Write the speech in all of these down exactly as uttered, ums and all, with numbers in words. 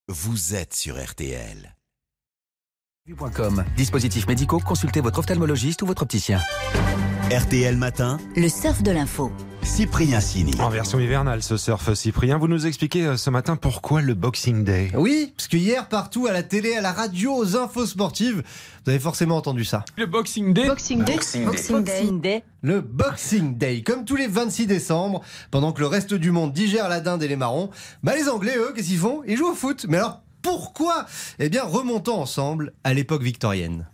Vous êtes sur R T L. point com. Dispositifs médicaux, consultez votre ophtalmologiste ou votre opticien. R T L Matin, le surf de l'info. Cyprien Sini. En version hivernale, ce surf Cyprien, vous nous expliquez ce matin pourquoi le Boxing Day. Oui, parce que hier, partout, à la télé, à la radio, aux infos sportives, vous avez forcément entendu ça. Le Boxing Day. Boxing Day. Boxing Day. Boxing Day. Boxing Day. Le Boxing Day, comme tous les vingt-six décembre, pendant que le reste du monde digère la dinde et les marrons, bah les Anglais, eux, qu'est-ce qu'ils font? Ils jouent au foot. Mais alors, pourquoi? Eh bien, remontons ensemble à l'époque victorienne.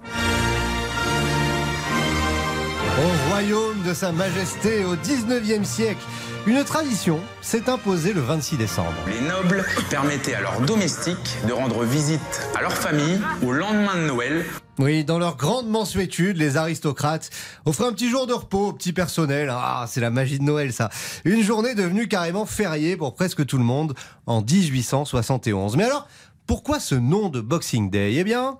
Au royaume de Sa Majesté, au dix-neuvième siècle, une tradition s'est imposée le vingt-six décembre. Les nobles permettaient à leurs domestiques de rendre visite à leur famille au lendemain de Noël. Oui, dans leur grande mansuétude, les aristocrates offraient un petit jour de repos au petit personnel. Ah, c'est la magie de Noël, ça. Une journée devenue carrément fériée pour presque tout le monde en dix-huit cent soixante et onze. Mais alors, pourquoi ce nom de Boxing Day? Eh bien...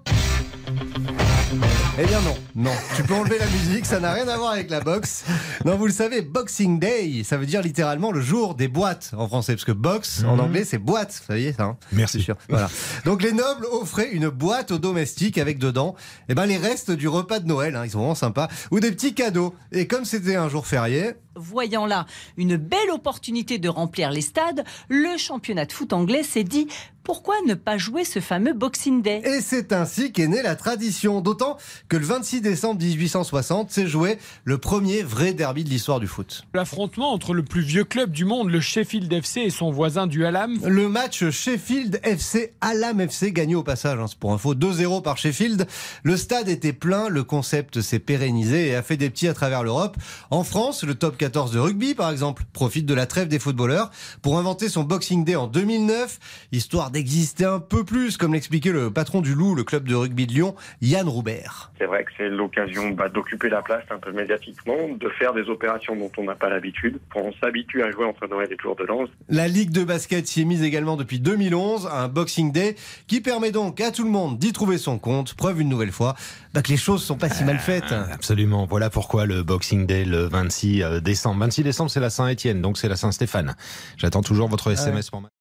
Eh bien non, non, tu peux enlever la musique, ça n'a rien à voir avec la boxe. Non, vous le savez, Boxing Day, ça veut dire littéralement le jour des boîtes en français, parce que box, mmh. en anglais, c'est boîte, vous saviez ça hein? Merci. Sûr. Voilà. Donc les nobles offraient une boîte aux domestiques avec dedans eh ben, les restes du repas de Noël, hein, ils sont vraiment sympas, ou des petits cadeaux. Et comme c'était un jour férié... Voyant là une belle opportunité de remplir les stades, le championnat de foot anglais s'est dit pourquoi ne pas jouer ce fameux Boxing Day? Et c'est ainsi qu'est née la tradition, d'autant que le vingt-six décembre dix-huit cent soixante s'est joué le premier vrai derby de l'histoire du foot. L'affrontement entre le plus vieux club du monde, le Sheffield F C, et son voisin du Hallam. Le match Sheffield F C Hallam F C gagné au passage, hein, c'est pour info, deux zéro par Sheffield. Le stade était plein, le concept s'est pérennisé et a fait des petits à travers l'Europe. En France, le top quatorze de rugby par exemple profite de la trêve des footballeurs pour inventer son Boxing Day en deux mille neuf, histoire d'exister un peu plus, comme l'expliquait le patron du Loup, le club de rugby de Lyon, Yann Roubert. C'est vrai que c'est l'occasion bah, d'occuper la place un peu médiatiquement, de faire des opérations dont on n'a pas l'habitude. On s'habitue à jouer entre Noël et le jour de l'an. La Ligue de basket s'y est mise également depuis deux mille onze, un Boxing Day qui permet donc à tout le monde d'y trouver son compte. Preuve une nouvelle fois bah, que les choses sont pas si mal faites. Euh, absolument, voilà pourquoi le Boxing Day le vingt-six décembre. vingt-six décembre, c'est la Saint-Étienne, donc c'est la Saint-Stéphane. J'attends toujours votre S M S pour